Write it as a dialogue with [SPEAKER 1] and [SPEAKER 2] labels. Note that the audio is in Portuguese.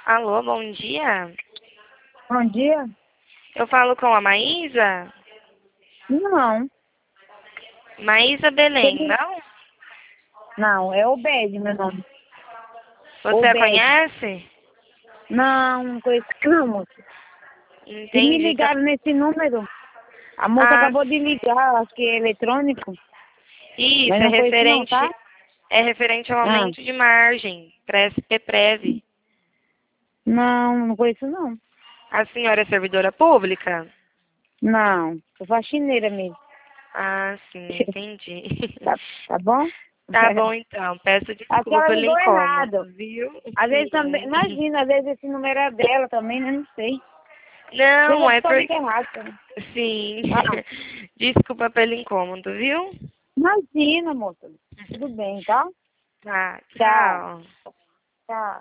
[SPEAKER 1] Alô, bom dia.
[SPEAKER 2] Bom dia?
[SPEAKER 1] Eu falo com a Maísa?
[SPEAKER 2] Não.
[SPEAKER 1] Maísa Belém,
[SPEAKER 2] Ele-
[SPEAKER 1] não?
[SPEAKER 2] Não, é Obed, meu nome.
[SPEAKER 1] Você a
[SPEAKER 2] Obed.
[SPEAKER 1] conhece?
[SPEAKER 2] Não conheço não, moça. E me
[SPEAKER 1] Entendi.
[SPEAKER 2] ligaram nesse número. A moça
[SPEAKER 1] Ah,
[SPEAKER 2] acabou de ligar, acho que é eletrônico.
[SPEAKER 1] isso,
[SPEAKER 2] Mas
[SPEAKER 1] é
[SPEAKER 2] não conheço não, tá?
[SPEAKER 1] referente ao
[SPEAKER 2] Ah,
[SPEAKER 1] aumento de margem para SPPrev.
[SPEAKER 2] não conheço não.
[SPEAKER 1] A senhora é servidora pública?
[SPEAKER 2] Não, sou faxineira mesmo.
[SPEAKER 1] Ah, sim, entendi.
[SPEAKER 2] Tá bom?
[SPEAKER 1] Tá bom, então. Peço
[SPEAKER 2] A
[SPEAKER 1] desculpa
[SPEAKER 2] senhora
[SPEAKER 1] pelo
[SPEAKER 2] ligou
[SPEAKER 1] incômodo,
[SPEAKER 2] errado.
[SPEAKER 1] viu?
[SPEAKER 2] Às vezes também,
[SPEAKER 1] Sim.
[SPEAKER 2] imagina, às vezes esse número é dela também, né? Não sei. Às vezes
[SPEAKER 1] Não,
[SPEAKER 2] a
[SPEAKER 1] é
[SPEAKER 2] pessoa
[SPEAKER 1] porque...
[SPEAKER 2] liga errado também.
[SPEAKER 1] Sim.
[SPEAKER 2] Ah,
[SPEAKER 1] Desculpa pelo incômodo, viu?
[SPEAKER 2] imagina, moça. Tudo bem, tá?
[SPEAKER 1] Tá,
[SPEAKER 2] Tchau.
[SPEAKER 1] tchau.
[SPEAKER 2] Tchau.